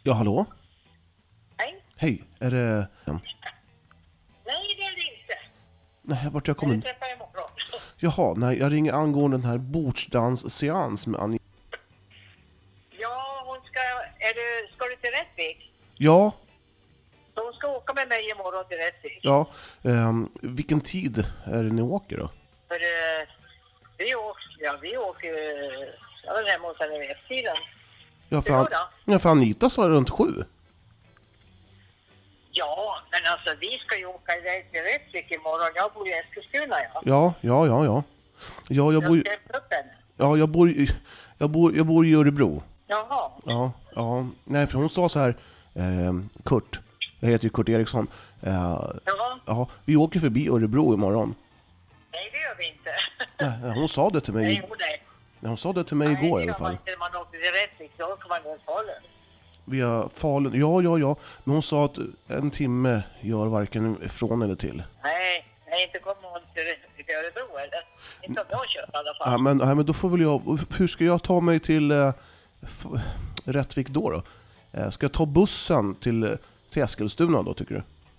Ja, hallå? Nej. Hej, är det... Nej, det är det inte. Nej, vart jag kommer... Jag träffar imorgon. Jaha, nej, jag ringer angående den här bordsdansseans med Annie. Ja, hon ska... Ska du till Rättvik? Ja, Så hon ska åka med mig imorgon till Rättvik. ja. Vilken tid är det ni åker då? För vi åker... Jag var hemma hos henne vid tiden. Ja, för Anita sa runt 7. Ja, men alltså vi ska ju åka iväg till Rättvik imorgon. Jag bor i Eskilstuna, ja. Ja. Ja, jag bor... Jag ska upp henne. Ja, jag bor i Örebro. Jaha. Ja. Nej, för hon sa så här... Kurt. Jag heter ju Kurt Eriksson. Ja, vi åker förbi Örebro imorgon. Nej, det gör vi inte. Nej, hon sa det till mig. Nej, hon sa det till mig igår i alla fall. Nej, man åker till Rättvik, så åker man ner Falun. Via Falun, ja. Men hon sa att en timme gör varken ifrån eller till. Nej, inte kommer hon till Örebro eller? Inte om jag kör i alla fall. Ja, men då får väl jag... Hur ska jag ta mig till Rättvik då? Ska jag ta bussen till Eskilstuna då, tycker du?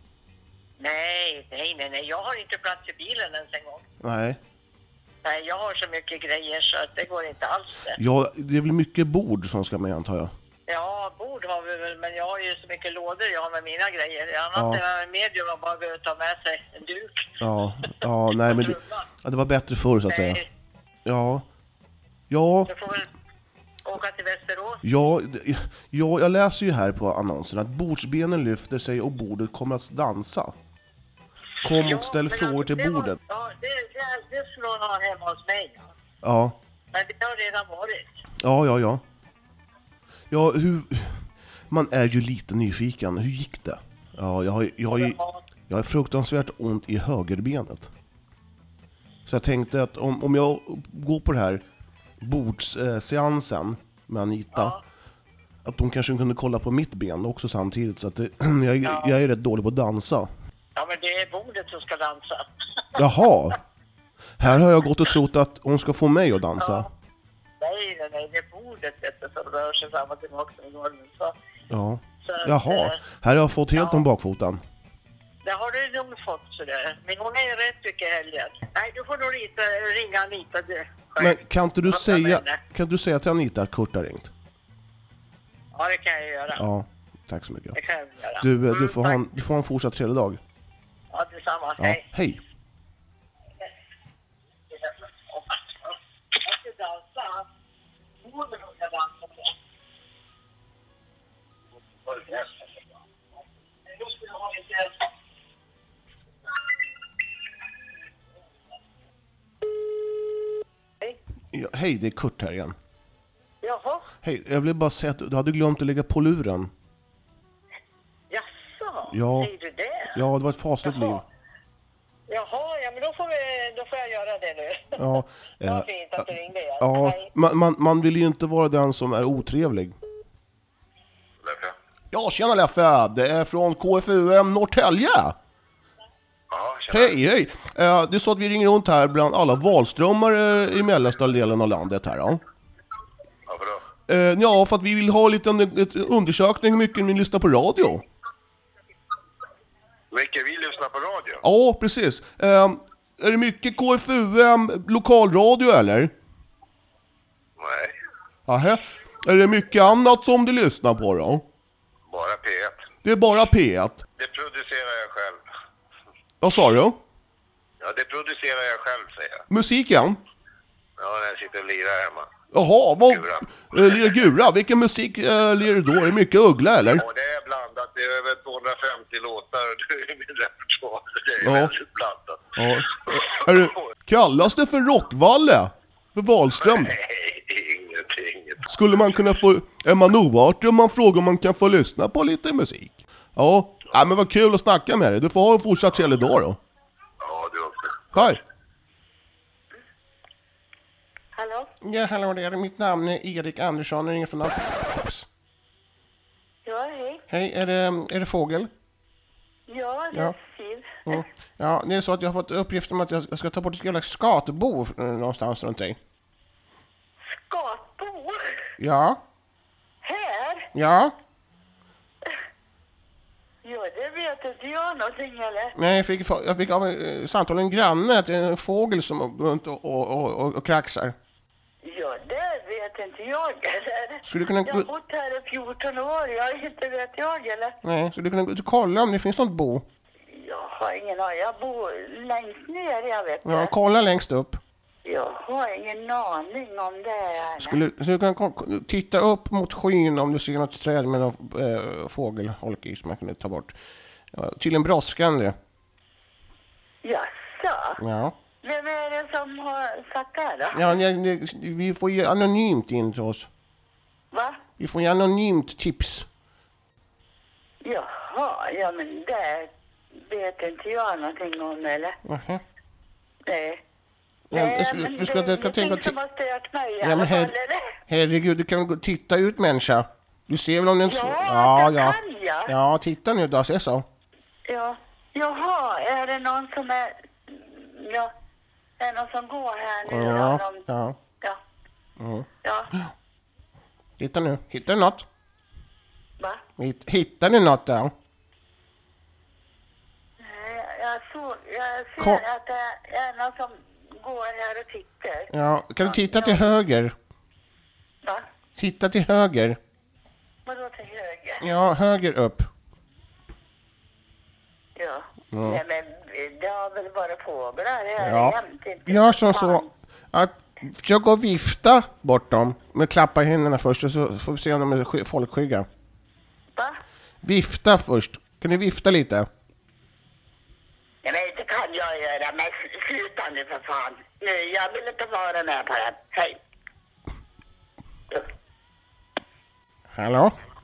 Nej. Jag har inte plats i bilen ens en gång. Nej, jag har så mycket grejer så att det går inte alls det. Ja, det är väl mycket bord som ska med, antar jag. Ja, bord har vi väl, men jag har ju så mycket lådor jag har med mina grejer. Annars är det medium att bara gå ut och ta med sig en duk. Ja, nej, men det var bättre förr så att säga. Ja. Du får väl åka till Västerås. Ja, jag läser ju här på annonsen att bordsbenen lyfter sig och bordet kommer att dansa. Kom och ställ frågor till bordet. Det skulle hon ha hemma hos mig. Ja. Men det har redan varit. Ja. Ja, man är ju lite nyfiken. Hur gick det? Ja, jag har fruktansvärt ont i högerbenet. Så jag tänkte att om jag går på det här bordsseansen med Anita, att de kanske kunde kolla på mitt ben också samtidigt. Så att jag är rätt dålig på att dansa. Ja, men det är bordet som ska dansa. Jaha. Här har jag gått och trott att hon ska få mig att dansa. Ja. Nej, det är bordet som rör sig fram och tillbaka i golvet. Ja. Jaha, här har jag fått helt om bakfoten. Det har du nog fått sådär. Men hon är rätt mycket helgen. Nej, du får nog ringa Anita. Men kan du säga till Anita att Kurt har ringt? Ja, det kan jag göra. Ja, tack så mycket. Det kan jag göra. Du får ha en fortsatt trevlig dag. Ja, detsamma. Ja, hej. Hej. Ja, hej, det är Kurt här igen. Jaha. Hej, jag vill bara säga att du hade glömt att lägga på luren. Jaså? Ja. Säger du det? Ja, det var ett fasligt liv. Jaha, ja men då får jag göra det nu. Ja, det var fint att du ringde igen. Ja, man vill ju inte vara den som är otrevlig. Leffe? Ja, tjena Leffe! Det är från KFUM Norrtälje! Ja, tjena. Hej! Det är så att vi ringer runt här bland alla valströmmar i mellersta delen av landet här. Ja. Varför då? Ja, för att vi vill ha lite undersökning hur mycket ni lyssnar på radio. Vilket vi lyssnar på radio? Ja, precis. Är det mycket KFUM lokalradio eller? Nej, Aha. Är det mycket annat som du lyssnar på då? bara P1. Det är bara P1. Det producerar jag själv. Vad sa du? Ja, det producerar jag själv, säger jag. Musiken? Ja, när jag sitter och lirar hemma. Jaha, vad... Gura. Lirar Gura? Vilken musik lirar du då? Är det mycket Uggla eller? Ja, det är blandat. Det är över 250 låtar och det är min repertoar. Det är väldigt blandat. Ja. Kallas det för Rockvalle? För Wahlström? Nej, ingenting. Skulle man kunna få... Är man oartig om man frågar om man kan få lyssna på lite musik? Ja, men vad kul att snacka med dig. Du får ha en fortsatt trevlig dag då. Ja, du också. Hej! Hallå? Ja, hallå där. Mitt namn är Erik Andersson. Jag ringer från Ja, hej. Hej, är det Fågel? Ja, det är Siv. Mm. Ja, det är så att jag har fått uppgift om att jag ska ta bort ett jävla skatbo någonstans runt dig. Skatbo? Ja. Här? Ja. inte jag någonting eller? Nej, jag fick av samtal en granne att det är en fågel som går runt och kraxar. Ja, det vet inte jag eller. Skulle du kunna Jag har bott här i 14 år, jag inte vet jag eller. Nej, så du kan gå ut och kolla om det finns något bo. Jag har ingen aning, jag bor längst ner, jag vet Ja, inte. kolla längst upp. Jag har ingen aning om det här. Så du kan titta upp mot skyn om du ser något träd med någon fågelholk i som man kunde ta bort. Ja, tydligen brådskande. Jaså? Ja. Vem är det som har satt där då? Ja, vi får ju anonymt in till oss. Va? Vi får ju anonymt tips. Jaha, ja men det vet inte jag någonting om eller? Nähä. Nej. Ja, du ska tänka som har stört mig i Ja, alla men fall, eller? herregud, du kan gå titta ut människa. Du ser väl om den... Ja, det kan jag. Ja, titta nu då, se så. Ja. Jaha, är det någon som är... Ja, är det någon som går här nu? Ja, Någon... ja. Ja. Mm. Ja. Titta nu, hittar du något? Va? Hittar du något där? Nej, jag ser Kom. att det är någon som går här och tittar. Ja, kan du titta till höger? Va? Titta till höger. Vadå till höger? Ja, höger upp. Ja. Nej, men det har väl bara fåglar här Ja. jämt, inte? Gör som så att jag går och vifta bort dem med klappa i händerna först och så får vi se om de är folkskygga. Va? Vifta först. Kan du vifta lite? Nej, men det kan jag göra, men sluta nu för fan. Nu, jag vill inte vara med på det. Hej. Hallå?